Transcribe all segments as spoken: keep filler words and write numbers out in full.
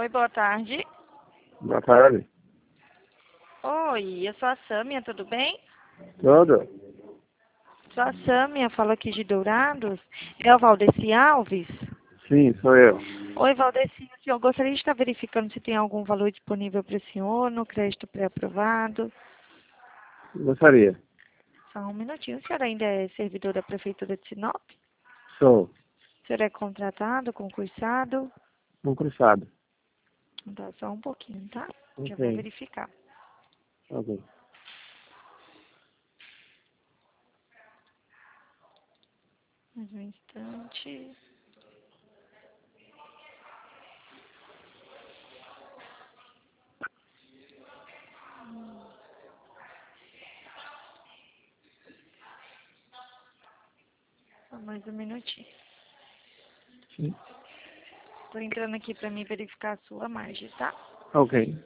Oi, boa tarde. Boa tarde. Oi, eu sou a Sâmia, tudo bem? Tudo? Sou a Sâmia, falo aqui de Dourados. É o Valdeci Alves? Sim, sou eu. Oi, Valdeci, o senhor gostaria de estar verificando se tem algum valor disponível para o senhor no crédito pré-aprovado? Gostaria. Só um minutinho. O senhor ainda é servidor da Prefeitura de Sinop? Sou. O senhor é contratado, concursado? Concursado. Então, só um pouquinho, tá? Que eu vou Ok. verificar. Ok. Mais um instante. Só mais um minutinho. Sim. Estou entrando aqui para me verificar a sua margem, tá? Ok.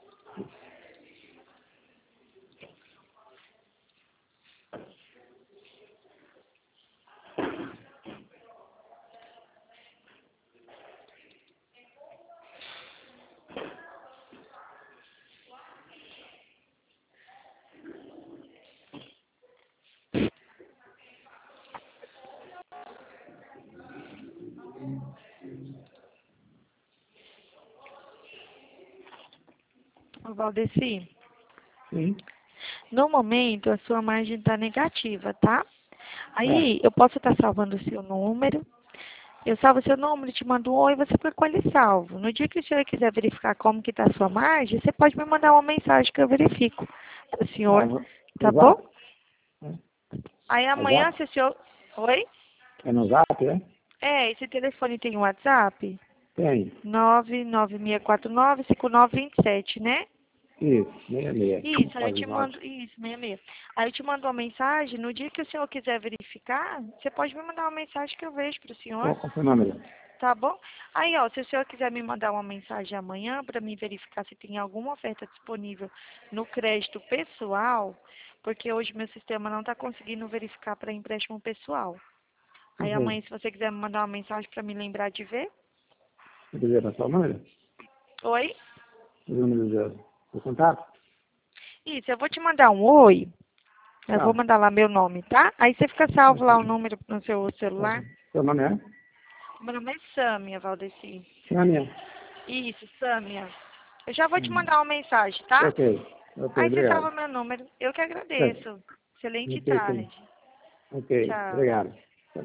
Ô, Valdeci, Sim. no momento a sua margem está negativa, tá? Tá. Aí eu posso estar salvando o seu número. Eu salvo o seu número, te mando um oi, você fica com ele salvo. No dia que o senhor quiser verificar como que está a sua margem, você pode me mandar uma mensagem que eu verifico para o Tá. senhor, No tá bom? zap? É. Aí É amanhã, zap? se o senhor... Oi? É no zap, é? É, esse telefone tem um WhatsApp? Tem. nove nove seis quatro nove, cinco nove dois sete, né? Isso. Meia meia. Isso, aí eu Pode te zap. mando, isso, meia meia. Aí eu te mando uma mensagem, no dia que o senhor quiser verificar, você pode me mandar uma mensagem que eu vejo para o senhor, Qual qual é o seu número? tá bom? Aí, ó, se o senhor quiser me mandar uma mensagem amanhã para mim verificar se tem alguma oferta disponível no crédito pessoal, porque hoje meu sistema não está conseguindo verificar para empréstimo pessoal. Aí Ok. amanhã, se você quiser me mandar uma mensagem para me lembrar de ver. Você quiser passar o número? Oi? O número do, do contato? Isso, eu vou te mandar um oi. Eu vou Tá. mandar lá meu nome, tá? Aí você fica salvo lá o Ok. número no seu celular. Ok. Seu nome é? Meu nome é Sâmia, Valdeci. Sâmia. Isso, Sâmia. Eu já vou te Hum. mandar uma mensagem, tá? Ok. Ok, Aí você obrigado. salva meu número. Eu que Certo. agradeço. Excelente Ok, sim. tarde. Ok. Tchau. Obrigado.